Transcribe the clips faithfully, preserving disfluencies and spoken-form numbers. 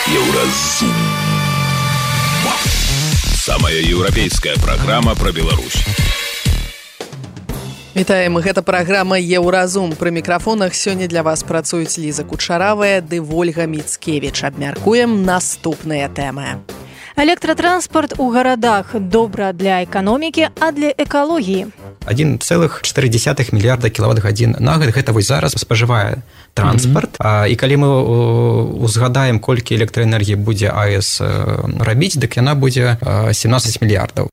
Еўразум. Самая еўрапейская праграма пра Беларусь. Вітаем, гэта праграма «Еўразум». Пры мікрафонах сёння для вас працуюць Ліза Кучаравая ды Вольга Міцкевіч. Абмяркуем наступныя тэмы. Электратранспорт у гарадах добра для эканомікі, а для экалогіі. адзін цэлых чатыры дзесятых мільярда кілават-гадзін на год гэта вось зараз спажывае транспарт. Mm-hmm. І калі мы узгадаем, колькі электраэнергіі будзе АЭС рабіць, дык яна будзе семнаццаць мільярдаў.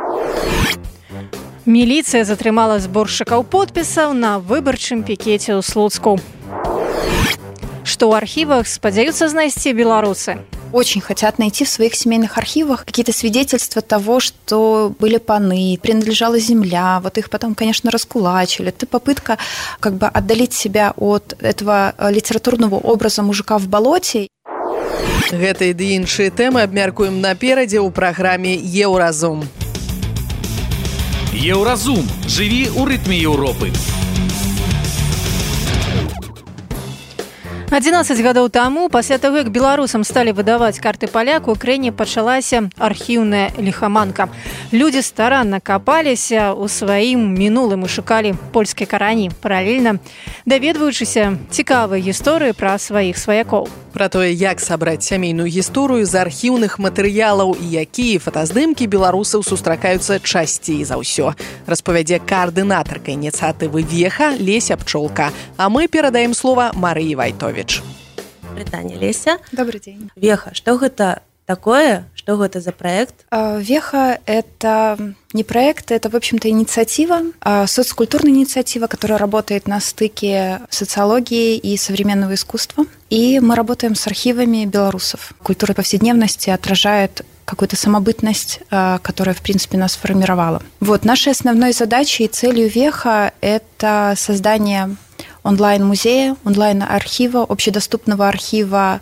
Міліцыя затрымала зборшчыкаў подпісаў на выбарчым пікеце ў Слуцку. Што ў архівах спадзяюцца знайсці беларусы? Очень хотят найти в своих семейных архивах какие-то свидетельства того, что были паны, принадлежала земля, вот их потом, конечно, раскулачили. Это попытка как бы отдалить себя от этого литературного образа мужика в болоте. Гэта і іншыя тэмы абмяркуем наперадзе ў праграме «Еўразум». Еўразум. Жыві ў рытме Еўропы. адзінаццаць гадоў таму, пасля таго, як беларусам сталі выдаваць карты паляк, у краіне пачалася архіўная ліхаманка. Людзі старанна капаліся ў сваім мінулым і шукалі польскія карані, паралельна даведваючыся цікавыя гісторыі пра сваіх сваякоў. Пра тое, як сабраць сямейную гісторыю з архіўных матэрыялаў і якія фотаздымкі беларусаў сустракаюцца часцей за ўсё, распавядзе каардынатарка ініцыятывы «Веха» Леся Пчолка. А мы перадаем слова Марыі Вайтовіч. Прытанне, Леся. Добрый день. Веха, что гэта такое? Что это за проект? Веха – это не проект, это, в общем-то, инициатива, социокультурная инициатива, которая работает на стыке социологии и современного искусства. И мы работаем с архивами белорусов. Культура повседневности отражает какую-то самобытность, которая, в принципе, нас формировала. Вот, нашей основной задачей и целью Веха – это создание онлайн-музея, онлайн-архива, общедоступного архива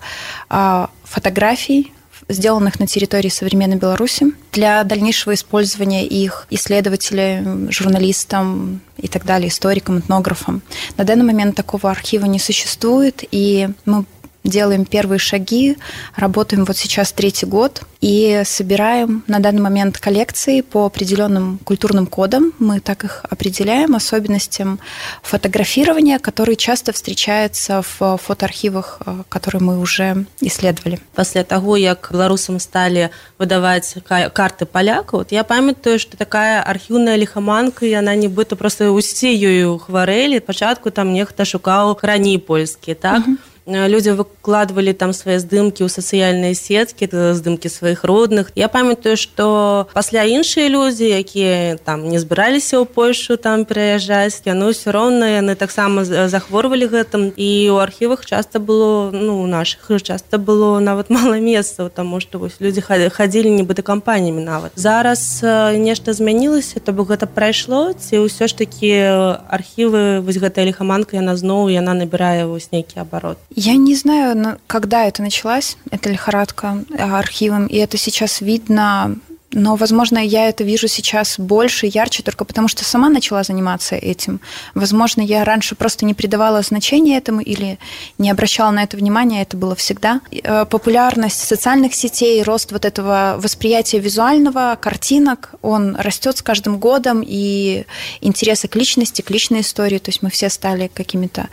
фотографий, сделанных на территории современной Беларуси, для дальнейшего использования их исследователям, журналистам и так далее, историкам, этнографам. На данный момент такого архива не существует, и мы делаем первые шаги, работаем вот сейчас третий год и собираем на данный момент коллекции по определенным культурным кодам. Мы так их определяем, особенностям фотографирования, которые часто встречаются в фотоархивах, которые мы уже исследовали. После того, как белорусам стали выдавать карты поляков, вот я памятаю, что такая архивная лихоманка, и она нібито просто усе ею хварэлі. Спочатку там нехта шукаў храні польскія, так? Uh-huh. Люди выкладывали там свои здымки ў сацыяльныя сеткі, здымки своих родных. Я памятаю, что пасля іншыя людзі, якія там не збіраліся ў Польшу там пераязджаць, яны ўсё роўна яны таксама захворвалі гэтым, і ў архівах часто было, ну, у наших часто было нават мала месцаў, таму што вось людзі хадзілі нібыта кампаніямі нават. Зараз нешта змянілася, то бок гэта прайшло, ці ўсё ж такі архівы, вось гэтая лихоманка, яна зноў яна набірае вось нейкі абарот. Я не знаю, когда это началась, эта лихорадка архивом, и это сейчас видно, но, возможно, я это вижу сейчас больше, ярче, только потому что сама начала заниматься этим. Возможно, я раньше просто не придавала значения этому или не обращала на это внимания, это было всегда. Популярность социальных сетей, рост вот этого восприятия визуального, картинок, он растет с каждым годом, и интересы к личности, к личной истории, то есть мы все стали какими-то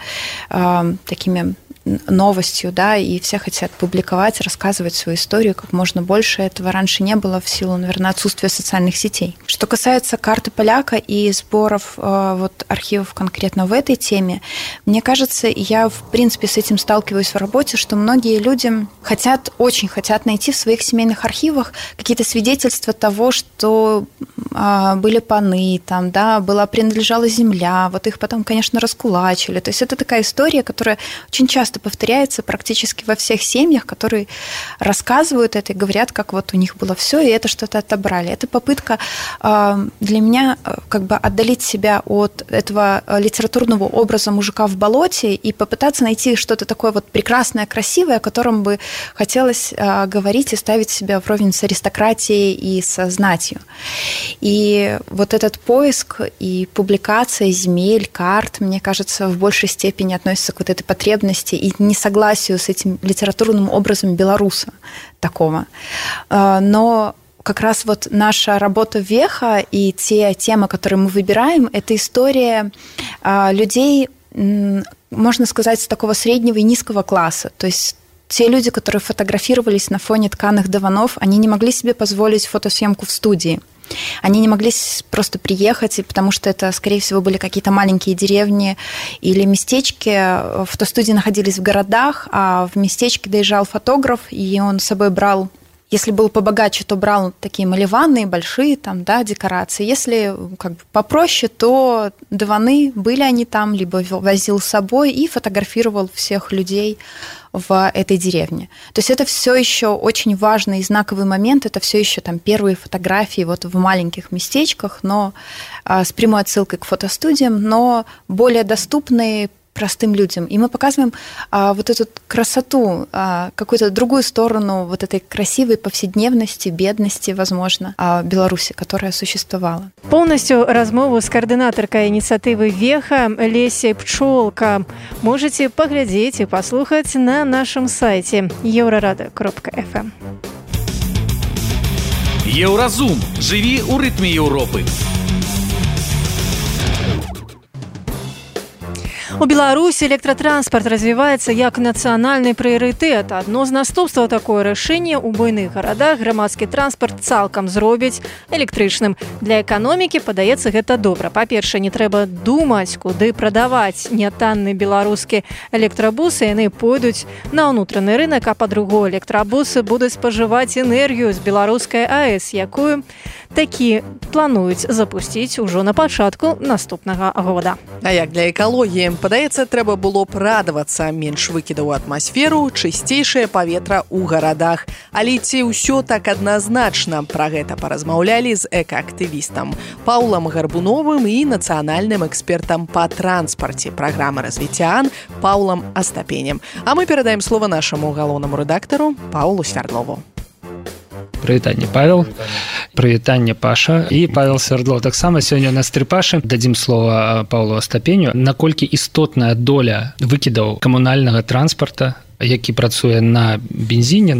э, такими новостью, да, и все хотят публиковать, рассказывать свою историю как можно больше. Этого раньше не было в силу, наверное, отсутствия социальных сетей. Что касается карты поляка и сборов э, вот, архивов конкретно в этой теме, мне кажется, я, в принципе, с этим сталкиваюсь в работе, что многие люди хотят, очень хотят найти в своих семейных архивах какие-то свидетельства того, что э, были паны, там, да, была, принадлежала земля, вот их потом, конечно, раскулачили. То есть это такая история, которая очень часто повторяется практически во всех семьях, которые рассказывают это и говорят, как вот у них было все, и это что-то отобрали. Это попытка для меня как бы отдалить себя от этого литературного образа мужика в болоте и попытаться найти что-то такое вот прекрасное, красивое, о котором бы хотелось говорить и ставить себя вровень с аристократией и со знатью. И вот этот поиск и публикация земель, карт, мне кажется, в большей степени относится к вот этой потребности и несогласию с этим литературным образом белоруса такого. Но как раз вот наша работа «Веха» и те темы, которые мы выбираем, это история людей, можно сказать, с такого среднего и низкого класса. То есть те люди, которые фотографировались на фоне тканых диванов, они не могли себе позволить фотосъемку в студии. Они не могли просто приехать, потому что это, скорее всего, были какие-то маленькие деревни или местечки. Фотостудии находились в городах, а в местечке доезжал фотограф, и он с собой брал, если был побогаче, то брал такие малеванные, большие там, да, декорации. Если как бы попроще, то диваны, были они там, либо возил с собой и фотографировал всех людей в этой деревне. То есть это все еще очень важный и знаковый момент, это все еще там первые фотографии вот в маленьких местечках, но а, с прямой отсылкой к фотостудиям, но более доступные простым людям. И мы показываем а, вот эту красоту, а, какую-то другую сторону вот этой красивой повседневности, бедности, возможно, а, Беларуси, которая существовала. Полностью размову с координаторкой инициативы «Веха» Лесей Пчолка можете поглядеть и послушать на нашем сайте еврорада кропка эф эм. Еўразум. Живи у ритме Европы. У Беларусі электратранспорт развіваецца як нацыянальны прыярытэт. Адно з наступстваў такое рашэнне ў буйных гарадах грамадскі транспарт цалкам зробіць электрычным. Для эканомікі, падаецца, гэта добра. Па-першае, не трэба думаць, куды прадаваць нятанны беларускі электрабусы. Яны пойдуць на ўнутраны рынак, а па-другое, электрабусы будуць спажываць энергію з беларускай АЭС, якую такі плануюць запусціць ужо на пачатку наступнага года. А як для экалогіі? Падаецца, трэба было б радавацца, менш выкідаў у атмасферу, чысцейшае паветра ў гарадах. Але ці ўсё так адназначна? Пра гэта паразмаўлялі з экаактывістам Паўлам Гарбуновым і нацыянальным экспертам па транспарце праграмы развіцця АН Паўлам Астапенем. А мы перадаем слова нашаму галоўнаму рэдактару Паўлу Свярдлову. Прывітанне, Павел. Прывітанне, Паша. І Павел Свярдлов. Таксама сёння у нас тры Пашы. Дадзім слова Паўлу Астапеню. Наколькі істотная доля выкідаў камунальнага транспарта, які працуе на бензіне,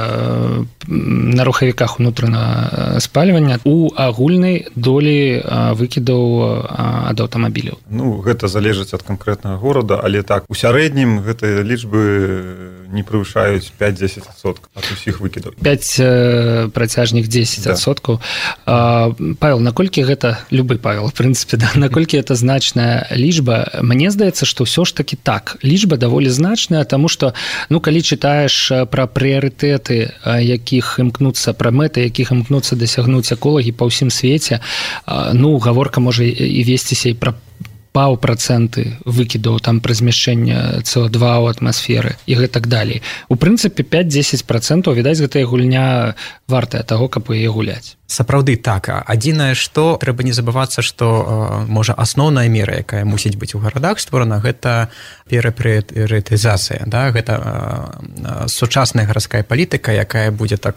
на, на рухавіках унутранага спальвання, у агульнай долі выкідаў ад аўтамабіляў? Ну, гэта залежыць ад канкрэтнага горада, але так, у сярэднім гэтыя лічбы не превышаюць пять-десять адсоткаў ад усіх выкідаў. пять працяжных десять адсоткаў. Да. Павел, наколькі гэта, любы Павел, в прынцыпе, да, наколькі гэта значная лічба? Мне здаецца, што ўсё ж такі так, лічба даволі значная, таму што ну, калі чытаеш пра прыярытэты, якіх імкнуцца, пра мэты, якіх імкнуцца дасягнуць эколагі па ўсім свеце, ну, гаворка можа і весціся і пра паўпрацэнты выкідаў там пры змяшчэнні С О два ў атмасферы і гэтак далей. У прынцыпе, пять-десять процентаў, відаць, гэтая гульня вартая таго, каб яе гуляць. Сапраўды так. Адзінае, што трэба не забывацца, што, можа, асноўная мера, якая мусіць быць у гарадах створана, гэта перапрыярытызацыя. Да? Гэта сучасная гарадская палітыка, якая будзе так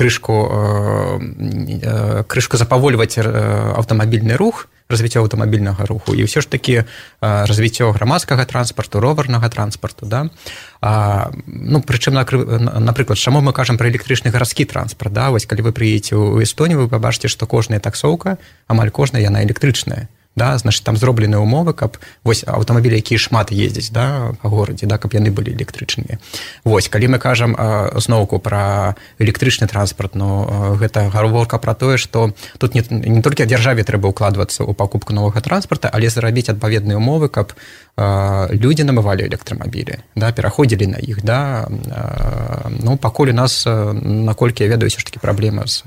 крышку, крышку запавольваць аўтамабільны рух, развіццё аўтамабільнага руху і ўсё ж такі развіццё грамадскага транспарту, роварнага транспарту, да? А, ну, прычым, напрыклад, чаму мы кажам пра электрычны гарадскі транспарт, да? Вось калі вы прыедзеце ў Эстонію, вы пабачыце, што кожная таксоўка, амаль кожная яна электрычная. Да, значит, там зроблены умовы, каб вось аўтамабілі, якія шмат ездзяць, да, па горадзе, да, каб яны былі электрычнымі. Вось, калі мы кажам зноўку пра электрычны транспарт, ну, гэта гаворка пра тое, што тут не, не толькі дзяржаве трэба ўкладвацца ў пакупку новага транспарта, але зрабіць адпаведныя умовы, каб людзі набывалі электрамабілі, да, пераходзілі на іх, да. Ну, пакуль у нас, наколькі я ведаю, ўсё ж такі праблема з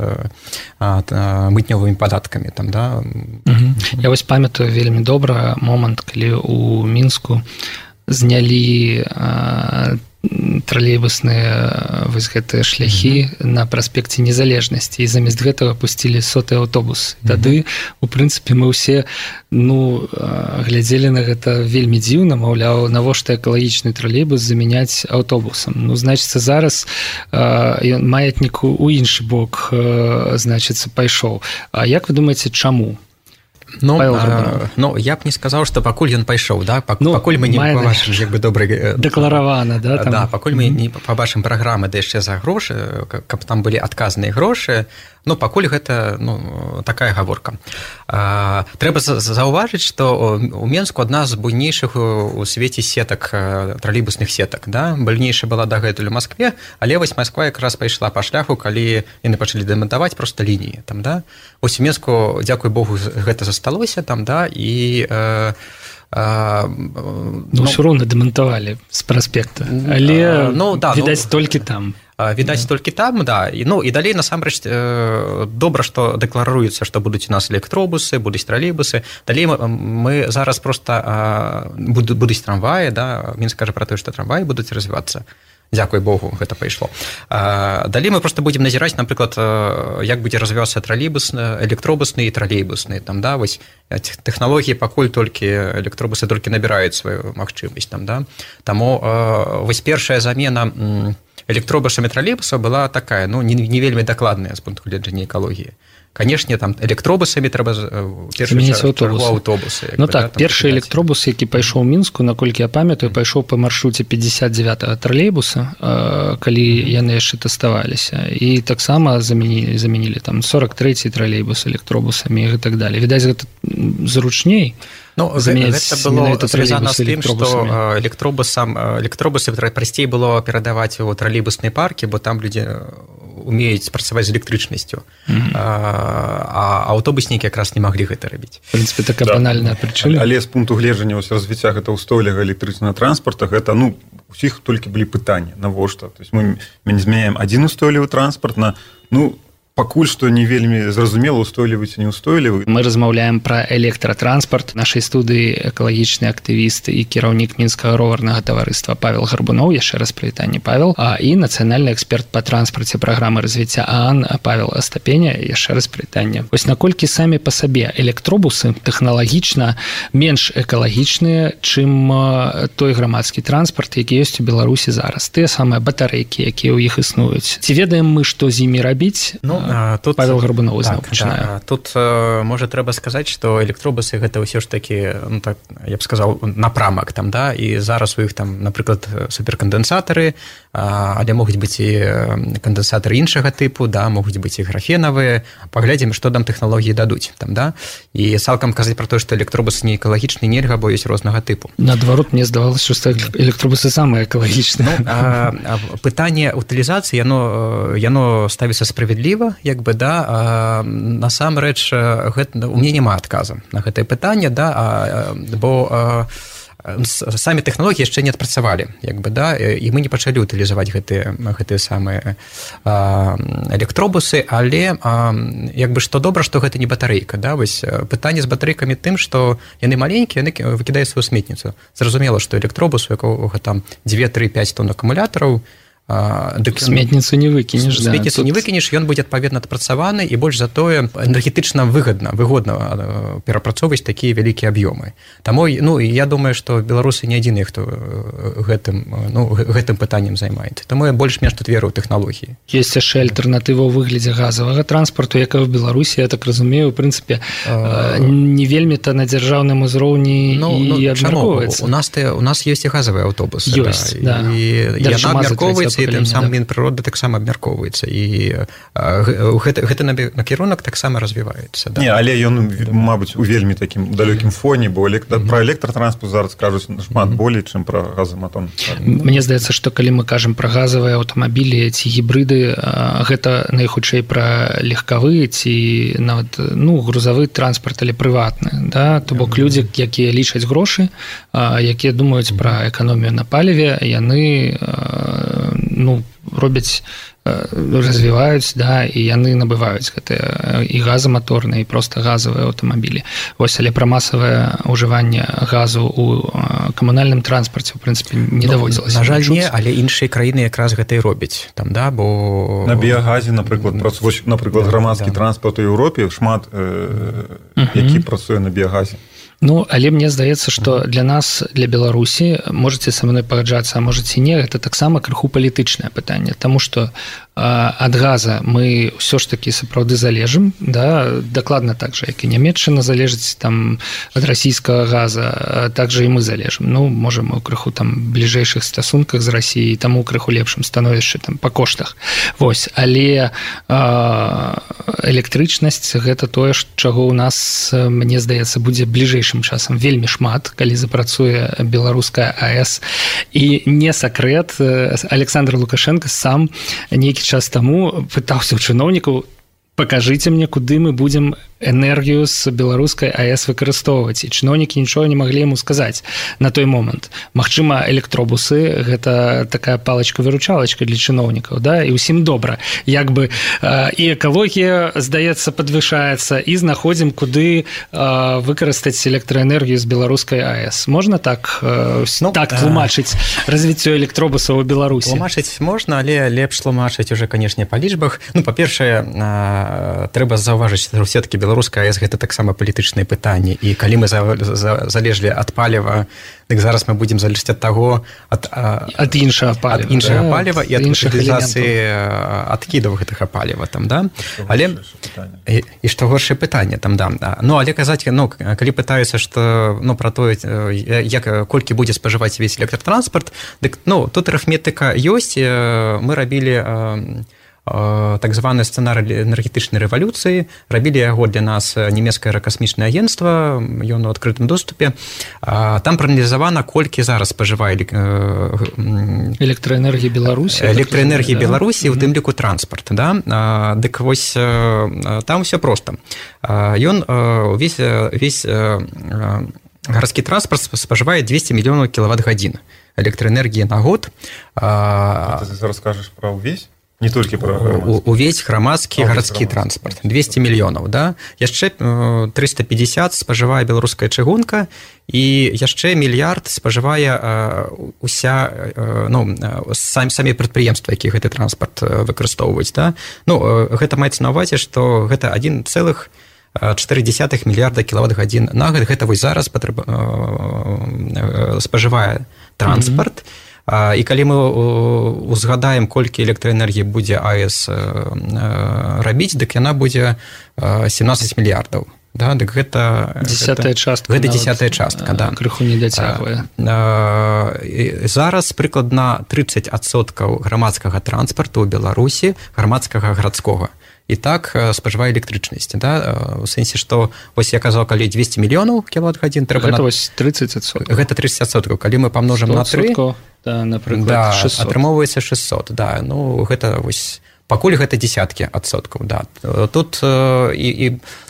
мытнёвымі падаткамі там, да. Я вось памятаю вельмі добра момант, калі ў Мінску знялі тралейбусныя вось гэтыя шляхі mm-hmm. на праспекце Незалежнасці і замест гэтага пусцілі соты аўтобус. Mm-hmm. Тады, у прынцыпе, мы ўсе ну, глядзелі на гэта вельмі дзіўна, маўляў, навошта экалагічны тралейбус замяняць аўтобусам. Ну, значыцца, зараз э, маятнік у іншы бок, э, значыцца, пайшоў. А як вы думаеце, чаму? Ну, а, ну я б не сказаў, што пакуль ён пайшоў, да? Пак, ну, пакуль мы не пабачым як бы добры дэкларавана, да, там... да, пакуль мы не пабачым праграмы да яшчэ за грошы, каб там былі адказныя грошы, ну пакуль гэта ну, такая гаворка. А, трэба заўважыць, што у Менску адна з буйнейшых у свеце сетак, тралейбусных сетак, да? Буйнейшая была дагэтуль у Маскве, але вось Масква якраз пайшла па шляху, калі яны пачалі дэмантаваць проста лініі там, да? Вось у Менску, дзякуй Богу, гэта засталося там, да, і э, э, ну, ну ўсё роўна дэмантавалі з праспекта, але ну, да, відаць ну, толькі там. Відаць да. толькі там, да. І, ну, і далей насамрэч э, добра, што дэкларуецца, што будуць у нас электробусы, будуць тралейбусы. Далей мы, мы зараз проста э, будуць трамваі, да, Мінск кажа пра тое, што трамваі будуць развівацца. Дзякуй Богу, гэта пайшло. Далей мы проста будзем назіраць, напрыклад, як будзе развівацца тралейбусны, электробусны і тралейбусны. Там, да, вось, тэхналогіі пакуль толькі электробусы толькі набіраюць сваю магчымасць. Там, да. Таму вось першая замена электробусамі тралейбусаў была такая, ну, не, не вельмі дакладная з пункту гледжання экалогіі. Канешне, там электробусамі трэба змяніць аўтобусы. Ну так, першы электробус, які пайшоў у Мінску, наколькі я памятаю, пайшоў па маршруце пятьдесят девятого тралейбуса, калі яны яшчэ тэставаліся. І таксама замянілі, замянілі там сорок третий тралейбус электробусамі і так далее. Відаць, гэта зручней. Ну, гэта было звязана з тым, што электробусам, электробусы прасцей было перадаваць у тралейбусныя паркі, бо там людзі умеюць працаваць з электрычнасцю. Mm-hmm. А аўтобуснікі якраз не маглі гэта рабіць. В прынцыпе, такая да. банальная прычына. Але з пункту гледжання развіцця гэта ўстойлівага электрычнага транспарта, гэта, ну, усіх толькі былі пытанні, навошта. То есть мы, мы не змяняем адзін устойлівы транспарт на, ну, пакуль што не вельмі зразумела, устойлівы ці неустойлівы. Мы размаўляем пра электратранспарт. Нашай студыі экалагічны актывіст і кіраўнік Мінскага роварнага таварыства Павел Гарбуноў, яшчэ раз прывітанне, Павел, а і нацыянальны эксперт па транспарце праграмы развіцця ААН Павел Астапеня, яшчэ раз прывітанне. Вось наколькі самі па сабе электробусы тэхналагічна менш экалагічныя, чым той грамадскі транспарт, які ёсць у Беларусі зараз. Тыя самыя батарэйкі, якія ў іх існуюць. Ці ведаем мы, што з імі рабіць? Ну, тут, Павел Гарбунов так, да, тут можа трэба сказаць, што электробусы гэта ўсё ж такі, ну, так, я б сказаў, напрамак там, да, і зараз у іх там, напрыклад, суперкандэнсатары, але могуць быць і кандэнсатары іншага тыпу, да, могуць быць і графенавыя. Паглядзім, што там тэхналогіі дадуць там, да. І цалкам казаць пра тое, што электробусы не экалагічны нельга, бо ёсць рознага тыпу. Наадварот, мне здавалася, што электробусы самыя экалагічныя. Ну, а, а пытанне утылізацыі, яно, яно ставіцца справядліва, як бы, да, насамрэч гэта, у мяне няма адказу на гэтае пытанне, да, а, бо а, самі тэхналогіі яшчэ не адпрацавалі, як бы, да, і мы не пачалі утылізаваць гэтыя, гэтыя самыя а, электробусы, але а, як бы, што добра, што гэта не батарэйка, да, вось пытанне з батарэйкамі тым, што яны маленькія, яны выкідаюць сваю сметніцу. Зразумела, што электробус, у якога там два тры пяць тонн акумулятараў, дык сметніцу не выкінеш, да, сметніцу тут... не выкінеш, ён будзе адпаведна адпрацаваны, і больш за тое энергетычна выгадна, выгодна перапрацоўваць такія вялікія аб'ёмы. Таму, ну, я думаю, што беларусы не адзіныя, хто гэтым, ну, гэтым пытаннем займаецца. Таму я больш-менш тут веру ў тэхналогіі. Ёсць яшчэ альтэрнатыва ў выглядзе газавага транспарту, якая ў Беларусі, я так разумею, у прынцыпе, а... не вельмі-то на дзяржаўным узроўні ну, і ну, абмяркоўваецца. У нас, у нас ёсць і газавыя аўтобусы. Ёсць, да. да. І яна абмяркоўваецца, і тым самым Мінпрыроды таксама абмяркоўваецца, і гэта, гэта накірунак таксама развіваецца. Да? Не, але ён, мабыць, у вельмі такім далёкім фоне, бо электр... mm-hmm. пра электратранспорт зараз кажуць шмат mm-hmm. болей, чым пра газаматон. Мне здаецца, што калі мы кажам пра газавыя аўтамабілі ці гібрыды, гэта найхутчэй пра легкавы ці нават, ну, грузавы транспарт, але прыватны, да? То бок людзі, якія лічаць грошы, якія думаюць пра эканомію на паліве, яны ну, робяць, развіваюць, да, і яны набываюць гэтыя і газаматорныя, і проста газавыя аўтамабілі. Вось, але пра масавае ўжыванне газу ў камунальным транспарце, у прынцыпе, не ну, даводзілася. На жаль, не, але іншыя краіны якраз гэта і робяць. Там, да, бо... На біягазе, напрыклад, працуе, напрыклад, грамадскі да. транспорт у Еўропе, шмат, э, uh-huh. які працуе на біягазе. Ну, але мне здаецца, што для нас, для Беларусі, можаце са мной пагаджацца, а можаце не, гэта таксама крыху палітычнае пытанне, таму што ад газа мы ўсё ж такі сапраўды залежым, да, дакладна так жа, як і Нямецчына залежыць там ад расійскага газа, так жа і мы залежым. Ну, можа, мы ў крыху там бліжэйшых стасунках з Расіяй, таму крыху лепшым становішча там па коштах. Вось, але электрычнасць гэта тое, чаго ў нас, мне здаецца, будзе бліжэйшым часам вельмі шмат, калі запрацуе беларуская АЭС. І не сакрэт, Александр Лукашенко сам нейкі час таму пытаўся ў чыноўнікаў: пакажыце мне, куды мы будзем энергію з беларускай АЭС выкарыстоўваць. І чыноўнікі нічога не маглі яму сказаць на той момант. Магчыма, электробусы гэта такая палачка-выручалачка для чыноўнікаў, да, і ўсім добра. Як бы і экалогія, здаецца, падвышаецца, і знаходзім, куды выкарыстаць электраэнергію з беларускай АЭС. Можна так, ну, так тлумачыць развіццё электробусаў у Беларусі? Тлумачыць можна, але лепш тлумачыць уже, канешне, па лічбах. Ну, па-першае, трэба заўважыць, што все-таки беларуская АЭС гэта таксама палітычныя пытанні, і калі мы залежалі ад паліва, дык зараз мы будзем залежаць ад таго, ад, ад іншага паліва, ад іншага да, паліва і ад утылізацыі адкідаў гэтага паліва там, да? Але і, і што горшае пытанне там, да. Ну, але казаць, ну, калі пытаюцца, што, ну, пра тое, як колькі будзе спажываць весь электратранспарт, дык, ну, тут арыфметыка ёсць. Мы рабілі так званы сцэнарый энергетычнай рэвалюцыі, рабілі яго для нас нямецкае аэракасмічнае агенцтва, ён у адкрытым доступе. Там прааналізавана, колькі зараз спажывае электраэнергіі Беларусі, электраэнергіі Беларусі, у тым ліку транспарт, да? Дык вось там ўсё проста. Ён увесь весь гарадскі транспарт спажывае двести мільёнаў кілават-гадзін электраэнергіі на год. Ты зараз скажаш пра ўвесь? Не толькі пра увесь грамадскі гарадскі транспарт, двести мільёнаў, да? Яшчэ триста пятьдесят спажывае беларуская чыгунка, і яшчэ мільярд спажывае уся, ну, самі самі прадпрыемствы, якія гэты транспарт выкарыстоўваюць, да? Ну, гэта маецца на ўвазе, што гэта адзін цэлых чатыры дзесятых мільярда кілават-гадзін на год. Гэта вось зараз патрэб... спажывае транспарт. Mm-hmm. І калі мы узгадаем, колькі электраэнергіі будзе АЭС рабіць, дык яна будзе семнадцать мільярдаў. Да, дык гэта дзесятая частка. Гэта дзесятая частка, да. Крыху не дацягвае. Зараз прыкладна тридцать адсоткаў грамадскага транспарту ў Беларусі, грамадскага гарадскога. І так спажывае электрычнасць, да? У сэнсе, што вось я казаў, калі двести мільёнаў кілават-гадзін, трэба гэта на... вось тридцать адсоткаў. Гэта тридцать адсоткаў. Калі мы памножым на тры, да, напрыклад, да, шестьсот. Атрымоўваецца шестьсот, да. Ну, гэта вось пакуль гэта дзесяткі адсоткаў, да. Тут і, і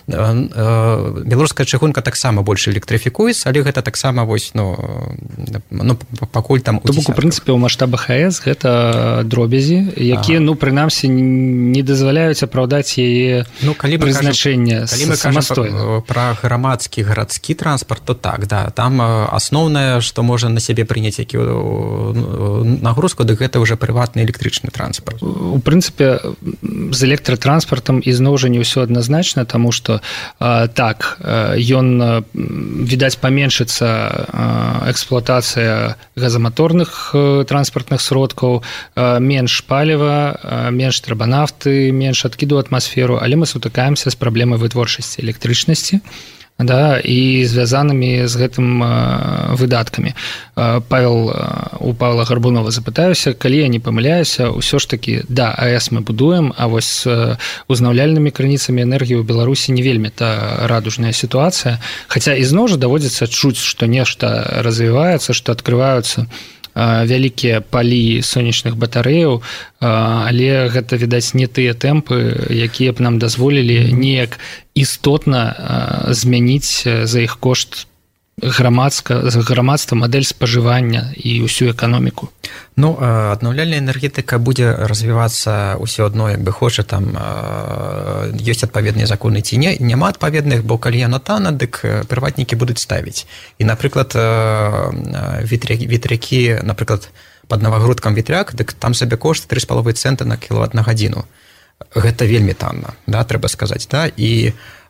беларуская чыгунка таксама больш электрыфікуецца, але гэта таксама вось, ну, ну пакуль там у дзесятках. У прынцыпе, ў маштабах АЭС гэта дробязі, якія, ага. ну, прынамсі, не дазваляюць апраўдаць яе ну, прызначэнне самастойна. Пра грамадскі гарадскі транспарт, то так, да. Там асноўнае, што можа на сябе прыняць які нагрузку, дык гэта ўжо прыватны электрычны транспарт. У прынцыпе, з электратранспартам ізноў жа не ўсё адназначна, таму што а, так, ён, відаць, паменшыцца эксплуатацыя газаматорных транспартных сродкаў, менш паліва, менш трэба нафты, менш адкіду ў атмасферу, але мы сутыкаемся з праблемай вытворчасці электрычнасці, да, і звязанымі з гэтым выдаткамі. Павел, у Павла Гарбунова запытаюся, калі я не памыляюся, ўсё ж такі, да, АЭС мы будуем, а вось з узнаўляльнымі крыніцамі энергіі ў Беларусі не вельмі та радужная сітуацыя, хаця ізноў жа даводзіцца чуць, што нешта развіваецца, што адкрываюцца вялікія палі сонечных батарэяў, але гэта, відаць, не тыя тэмпы, якія б нам дазволілі неяк істотна змяніць за іх кошт грамадска, грамадства, мадэль спажывання і ўсю эканоміку. Ну, аднаўляльная энергетыка будзе развівацца ўсё адно, як бы хоча, там ёсць адпаведныя законы ці не, няма адпаведных, бо калі яно танна, дык прыватнікі будуць ставіць. І, напрыклад, ветрякі, ветрякі, напрыклад, пад Навагрудкам ветряк, дык там сабе кошт тры з паловай цэнта на кілават на гадзіну. Гэта вельмі танна, да, трэба сказаць, да, і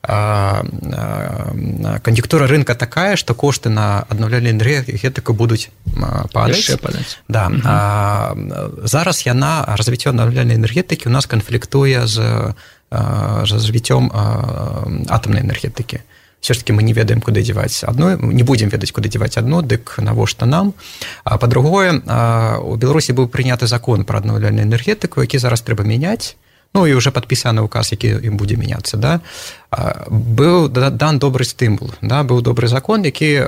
кан'юнктура рынка такая, што кошты на аднаўляльную энергетыку будуць падаць. Да. Угу. А, зараз яна, развіццё аднаўляльнай энергетыкі у нас канфліктуе з, з развіццём атамнай энергетыкі. Все ж таки мы не ведаем, куды дзяваць адно, не будзем ведаць, куды дзяваць адно, дык навошта нам. А па-другое, у Беларусі быў прыняты закон пра аднаўляльную энергетыку, які зараз трэба мяняць. Ну, і уже падпісаны ўказ, які ім будзе мяняцца, да, быў дан добры стымул, да, быў добры закон, які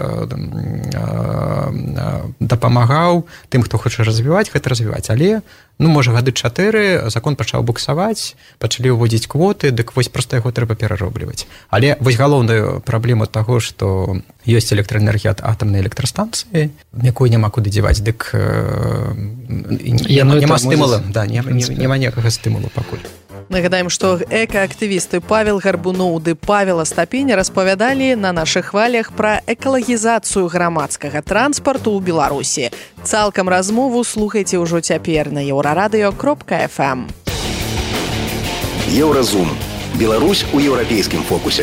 дапамагаў тым, хто хоча развіваць, гэта развіваць. Але, ну, можа, гады чатыры закон пачаў буксаваць, пачалі ўводзіць квоты, дык вось проста яго трэба пераробліваць. Але вось галоўную праблему таго, што ёсць электраэнергія ад атамнай электрастанцыі, якой няма куды дзяваць, дык няма стымула, да, няма ніякага стымулу пакуль. Нагадаем, што экаактывісты Павел Гарбуноў ды Павел Астапень распавядалі на нашых хвалях пра экалагізацыю грамадскага транспарту ў Беларусі. Цалкам размову слухайце ўжо цяпер на еўрарадыё кропка эф эм. Еўразум. Беларусь у еўрапейскім фокусе.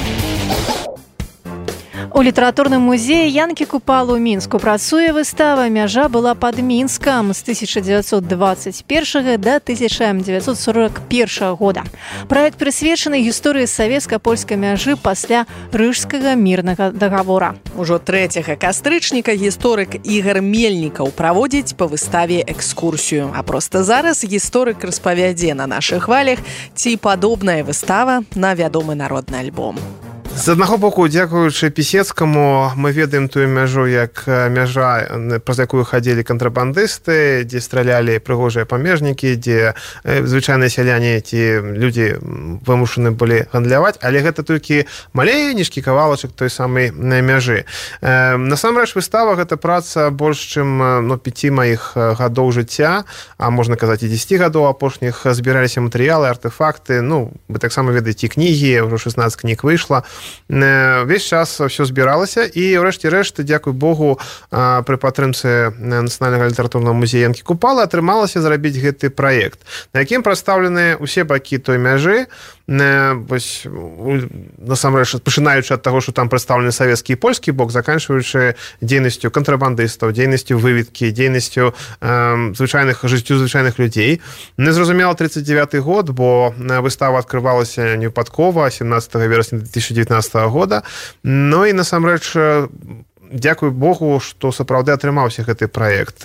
У літаратурным музеі Янкі Купала ў Мінску працуе выстава «Мяжа была пад Мінскам» з тысяча дзевяцьсот дваццаць першага да тысяча дзевяцьсот сорок першага года. Праект прысвечаны гісторыі савецка-польскай мяжы пасля Рыжскага мірнага дагавора. Ужо трэцяга кастрычніка гісторык Ігар Мельнікаў праводзіць па выставе экскурсію. А проста зараз гісторык распавядзе на нашых хвалях, ці падобная выстава на вядомы народны альбом. З аднаго боку, дзякуючы Пісецкаму, мы ведаем тую мяжу як мяжа, праз якую хадзілі кантрабандысты, дзе стралялі прыгожыя памежнікі, дзе звычайныя сяляне ці людзі вымушаны былі гандляваць, але гэта толькі маленечкі кавалачак той самай мяжы. Насамрэч, выстава гэта праца больш чым ну, пяці маіх гадоў жыцця, а можна казаць і дзесяці гадоў апошніх, збіраліся матэрыялы, артефакты, ну, вы таксама ведаеце кнігі, ўжо шэснаццаць кніг выйшла. Весь час все збіралася і ўрэшце рэшт, дзякуй Богу, пры падтрымцы Нацыянальнага літаратурнага музея Янкі Купала атрымалася зрабіць гэты праект, на якім прадстаўлены ўсе бакі той мяжы. Вось, насамрэч, пачынаючы ад таго, што там прадстаўлены савецкі і польскі бок, заканчваючы дзейнасцю кантрабандыстаў, дзейнасцю выведкі, дзейнасцю э, звычайных жыццю звычайных людзей. Незразумела тридцать девятый год, бо выстава адкрывалася не выпадкова семнадцатага верасня две тысячи девятнадцатого года. Ну і насамрэч, дзякуй Богу, што сапраўды атрымаўся гэты праект.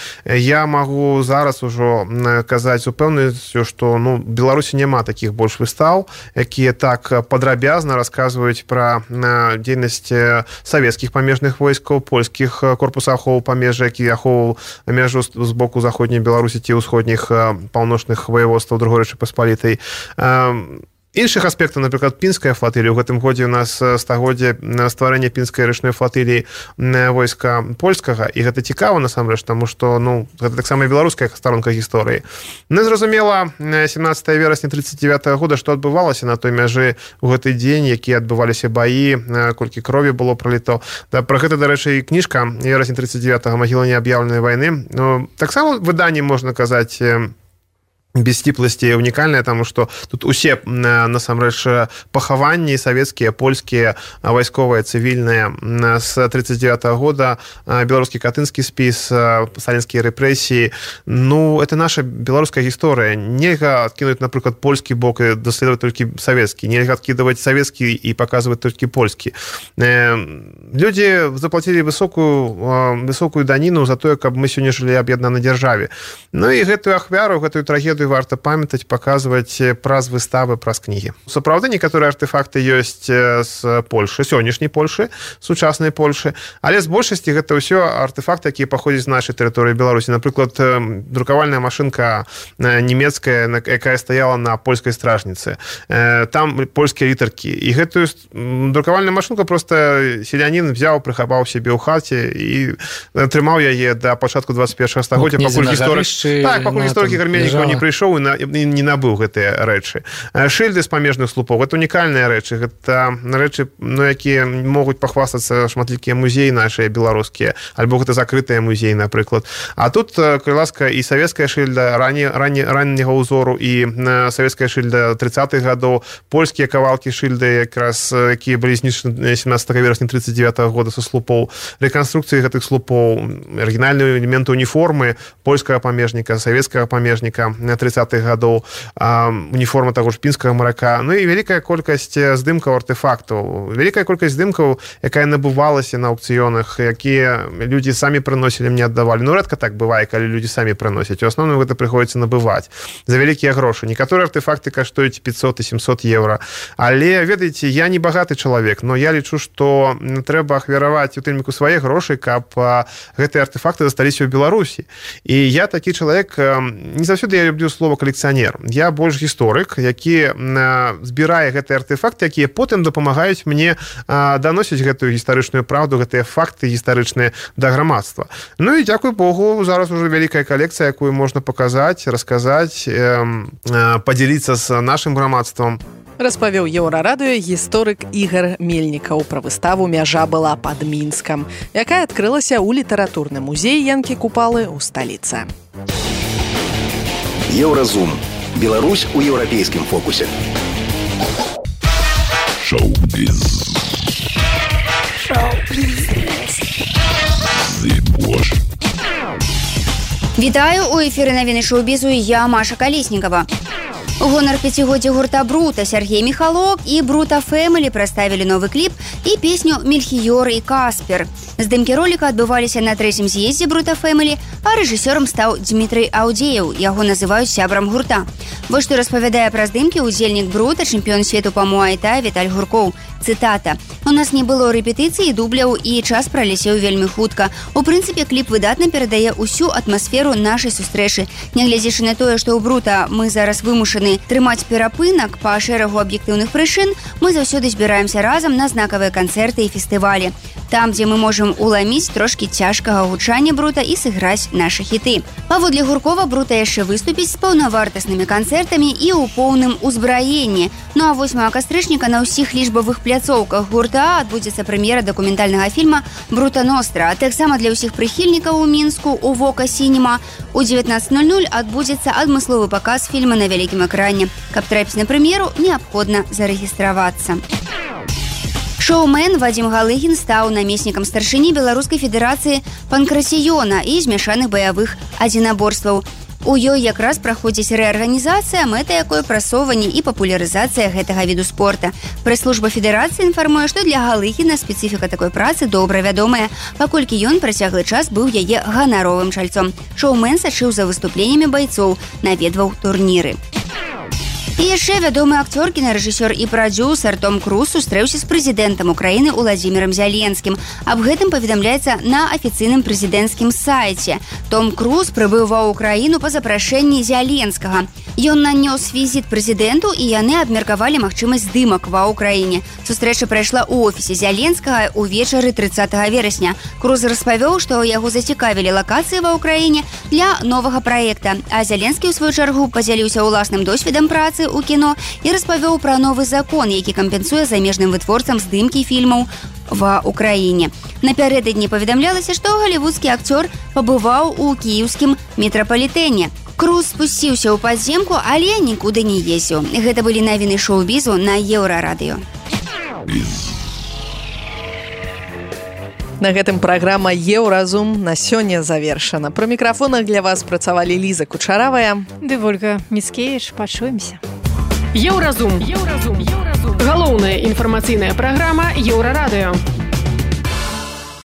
Я магу зараз ужо казаць з упэўненасцю, што ну, Беларусі няма такіх больш выстаў, якія так падрабязна расказваюць пра дзейнасць савецкіх памежных войскаў, польскіх корпусаў аховы памежжа, які ахоўваў мяжу з боку заходняй Беларусі ці ўсходніх паўночных ваяводстваў Другой Рэчы Паспалітай. Іншых аспектаў, напрыклад, пінская флатылія. У гэтым годзе у нас стагоддзе стварэння пінскай рачной флатыліі войска польскага, і гэта цікава насамрэч, таму што ну, гэта таксама беларуская старонка гісторыі. Незразумела, семнадцатага верасня тридцать девятого года, што адбывалася на той мяжы ў гэты дзень, якія адбываліся баі, колькі крові было праліто. Да, пра гэта, дарэчы, і кніжка верасня тридцать девятого «Магіла неаб'яўленай вайны». Ну, таксама выданні можна казаць без сціпласці унікальная, таму што тут усе насамрэч пахаванні савецкія, польскія, вайсковыя, цывільныя з тридцать девятого года, беларускі катынскі спіс, сталінскія рэпрэсіі. Ну, это наша беларуская гісторыя. Нельга адкінуць, напрыклад, польскі бок і даследаваць толькі савецкі. Нельга адкідаваць савецкі і паказваць толькі польскі. Людзі заплацілі высокую, высокую даніну за тое, каб мы сёння жылі аб'яднанай дзяржаве. Ну і гэтую ахвяру, гэтую трагедыю варта памятаць, паказваць праз выставы, праз кнігі. Сапраўды, некаторыя артефакты ёсць з Польшы, сённяшняй Польшы, сучаснай Польшы, але з большасці гэта ўсё артефакты, якія паходзяць з нашай тэрыторыі Беларусі. Напрыклад, друкавальная машынка нямецкая, якая стаяла на польскай стражніцы. Там польскія літаркі. І гэтую друкавальную машынку проста селянін взяў, прыхаваў сябе ў хаце і атрымаў яе да пачатку двадцать першага стагоддзя, пакуль гісторыкі, так, пакуль гісторыкі гармельнікаў не прыйшлі прыйшоў і не набыў гэтыя рэчы. Шыльды з памежных слупоў, гэта унікальныя рэчы, гэта рэчы, ну, якія могуць пахвастацца шматлікія музеі нашыя беларускія, альбо гэта закрытыя музеі, напрыклад. А тут, калі ласка, і савецкая шыльда ранняга ўзору, і савецкая шыльда трыццатых гадоў, польскія кавалкі шыльды, якраз, якія былі знішчаны сямнадцатага верасня тридцать девятого года са слупоў, рэканструкцыі гэтых слупоў, арыгінальныя элементы уніформы польскага памежніка, савецкага памежніка тридцатых гадоў, уніформа таго ж пінскага марака, ну і вялікая колькасць здымкаў артефактаў, вялікая колькасць здымкаў, якая набывалася на аукцыёнах, якія людзі самі прыносілі, мне аддавалі. Ну, рэдка так бывае, калі людзі самі прыносяць. У асноўным гэта прыходзіцца набываць за вялікія грошы. Некаторыя артефакты каштуюць пятьсот и семьсот еўра. Але, ведаеце, я не багаты чалавек, но я лічу, што трэба ахвяраваць у тым ліку свае грошы, каб гэтыя артефакты засталіся ў Беларусі. І я такі чалавек, не заўсёды я люблю слово калекцыянер. Я больш гісторык, які збірае гэтыя артефакты, якія потым дапамагаюць мне даносіць гэтую гістарычную праўду, гэтыя факты гістарычныя да грамадства. Ну і дзякуй Богу, зараз уже вялікая калекцыя, якую можна паказаць, расказаць, падзяліцца з нашым грамадствам. Распавёў Еўрарадыё гісторык Ігар Мельнікаў пра выставу «Мяжа была пад Мінскам», якая адкрылася ў літаратурным музеі Янкі Купалы ў сталіцы. Еўразум. Беларусь у еўрапейскім фокусе. Шоу-біз. Шоу-біз. Зыбош. Вітаю, у эфіры навіны шоу-бізу, я Маша Калеснікава. У гонар пяцігоддзя гурта «Брута» Сергей Михалок і «Брута Фэмілі» прадставілі новы кліп і песню «Мельхіёр і Каспер». Здымкі роліка адбываліся на трэцім з'ездзе «Брута Фэмілі», а рэжысёрам стаў Дмітрый Аўдзеяў, яго называюць сябрам гурта. Вось што распавядае пра здымкі ўдзельнік «Брута», чэмпіён свету па муай-тай Віталь Гуркоў. Цытата: «У нас не было рэпетыцый, дубляў, і час праляцеў вельмі хутка. У прынцыпе, кліп выдатна перадае ўсю атмасферу нашай сустрэчы. Нягледзячы на тое, што ў «Брута» мы зараз вымушаны трымаць перапынак па шэрагу аб'ектыўных прычын, мы заўсёды збіраемся разам на знакавыя канцэрты і фестывалі. Там, дзе мы можам уламіць трошкі цяжкага гучання «Брута» і сыграць нашы хіты». Паводле Гуркова, «Брута» яшчэ выступіць з паўнавартаснымі канцэртамі і ў поўным узбраенні. Ну а восьмага кастрычніка на ўсіх лічбавых пляцоўках гурта адбудзецца прэм'ера дакументальнага фільма «Брута Ностра». Таксама для ўсіх прыхільнікаў у Мінску у Вока Сінема у дзевятнаццаць ноль ноль адбудзецца адмысловы паказ фільма на вялікім экране. Каб трапіць на прэм'еру, неабходна зарэгістравацца. Шоумен Вадзім Галыгін стаў намеснікам старшыні Беларускай федэрацыі панкратыёна і змяшаных баявых адзінаборстваў. У ёй якраз праходзіць рэарганізацыя, мэта якой прасоўванне і папулярызацыя гэтага віду спорта. Прэс-служба федэрацыі інфармуе, што для Галыгіна спецыфіка такой працы добра вядомая, паколькі ён працяглы час быў яе ганаровым чальцом. Шоумен сачыў за выступленнямі байцоў, наведваў турніры. І яшчэ вядомы акцёр, кінарэжысёр і прадзюсар Том Круз сустрэўся з прэзідэнтам Украіны Уладзімірам Зяленскім. Аб гэтым паведамляецца на афіцыйным прэзідэнцкім сайце. Том Круз прыбыў ва Ўкраіну па запрашэнні Зяленскага. Ён нанёс візіт прэзідэнту, і яны абмеркавалі магчымасць здымак ва Ўкраіне. Сустрэча прайшла ў офісе Зяленскага ўвечары трыццатага верасня. Круз распавёў, што яго зацікавілі лакацыі ва Ўкраіне для новага праекта, а Зяленскі, у сваю чаргу, падзяліўся ўласным досведам працы у кіно і распавёў пра новы закон, які кампенсуе замежным вытворцам здымкі фільмаў ва Ўкраіне. Напярэдадні паведамлялася, што галівудскі акцёр пабываў у кіеўскім метрапалітэне. Круз спусціўся ў падземку, але нікуды не ездзіў. Гэта былі навіны шоу-бізу на Еўрарадыё. На гэтым праграма «Еўразум» на сёння завершана. Пры мікрафонах для вас працавалі Ліза Кучаравая ды Вольга Міцкевіч. Пачуемся. Еўразум. Еўразум. Галоўная інфармацыйная праграма Еўрарадыё.